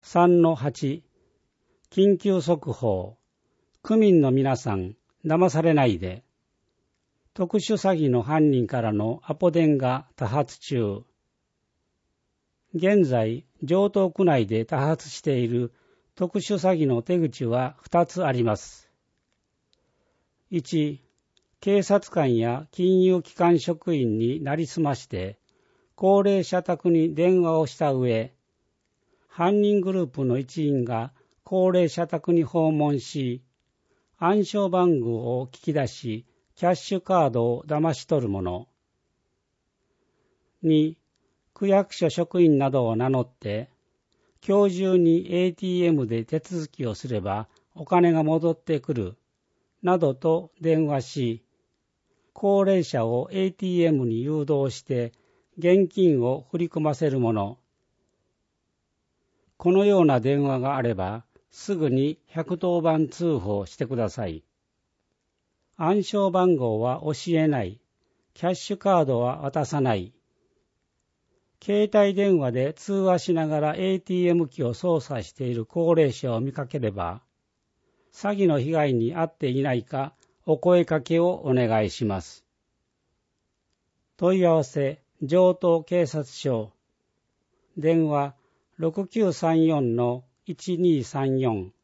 3-8 緊急速報。区民の皆さん、騙されないで。特殊詐欺の犯人からのアポ電が多発中。現在、城東区内で多発している特殊詐欺の手口は2つあります。1、警察官や金融機関職員になりすまして、高齢者宅に電話をした上、犯人グループの一員が高齢者宅に訪問し、暗証番号を聞き出し、キャッシュカードを騙し取るもの。2、区役所職員などを名乗って、今日中に ATM で手続きをすればお金が戻ってくる、などと電話し、高齢者を ATM に誘導して現金を振り込ませるもの。このような電話があれば、すぐに110番通報してください。暗証番号は教えない。キャッシュカードは渡さない。携帯電話で通話しながら ATM 機を操作している高齢者を見かければ、詐欺の被害に遭っていないかお声かけをお願いします。問い合わせ、城東警察署。電話、6934-1234